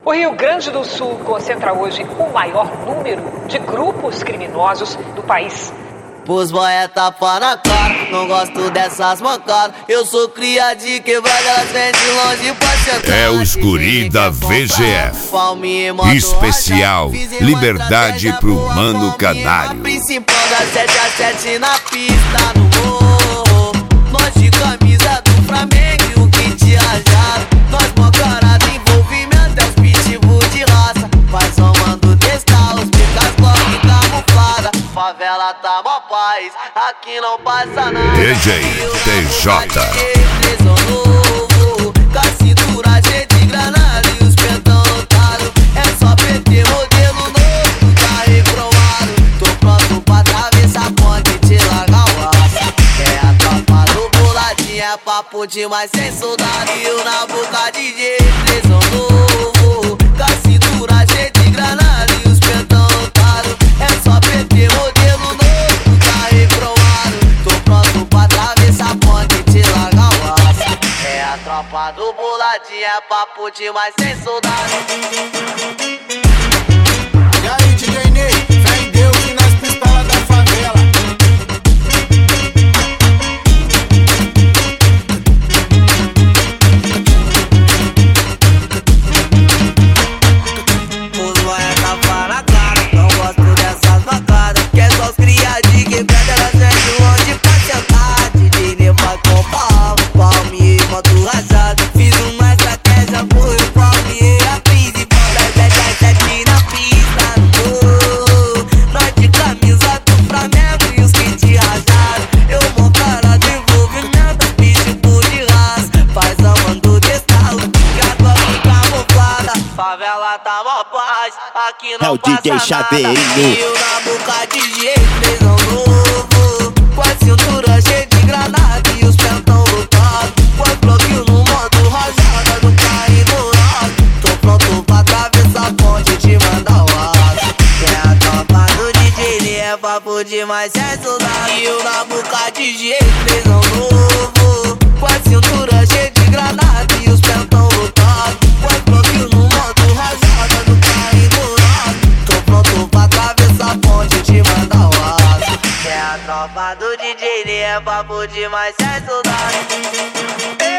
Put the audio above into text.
O Rio Grande do Sul concentra hoje o maior número de grupos criminosos do país. Pros boia tapa na cara, não gosto dessas mancadas. Eu sou cria de quebrada, elas vêm de longe pra sentar. É os guri da VGF. Especial Liberdade pro Mano Canário. Principal da 7-7 na pista no morro. Nós de camisa do Flamengo e o kit rajado. Nós mocarada, envolvimento é os pitbull de raça. Faz só mando testar os picas corre camuflada. Favela tá mó paz, aqui não passa nada. DJ TJ. Com a cintura cheia de granada e os pentão lotados. É só PT, modelo novo, carro cromado. Tô pronto pra atravessar a ponte e te largar o aço. É a tropa do boladinho, é papo demais sem soldado. E eu na boca de presão novo. Com a cintura cheia de granada e os pentão lotados. É só PT, modelo novo, carro cromado. Tô pronto pra atravessar a ponte e te largar o aço. É a tropa do boladinho, é papo demais sem soldado. E aí, DJ Ney, fé em Deus e nas pistolas da favela. Os boia tapa na cara, não gosto dessas mancadas. Que é só os cria de quebrada, elas vêm de longe pra sentar. DJ Ney vai comprar palme e moto rajado. Fiz uma estratégia, foi o palme e a principal da 7-7 na pista no morro. Nós de camisa do Flamengo e os kit rajados. Eu montar de envolvimento, pitbull de raça. Faz a mando testar os picas corre camuflada. Favela tá mó paz, aqui não É o passa DJ Chaveirinho. nada. E eu na boca de presão novo. Com a cintura cheia de granada e os pentão lotados. Com as bloquinho no modo rajada do carro dourado. Tô pronto pra atravessar a ponte e te mandar o aço. É a tropa do DJ Ney, é papo demais sem soldado. E eu na boca de presão novo. Com a cintura cheia de granada e os pentão lotados. Com as bloquinho no modo rajada do carro dourado. Tô pronto pra atravessar a ponte e te mandar o aço. É a tropa do DJ Ney, é papo demais sem soldado.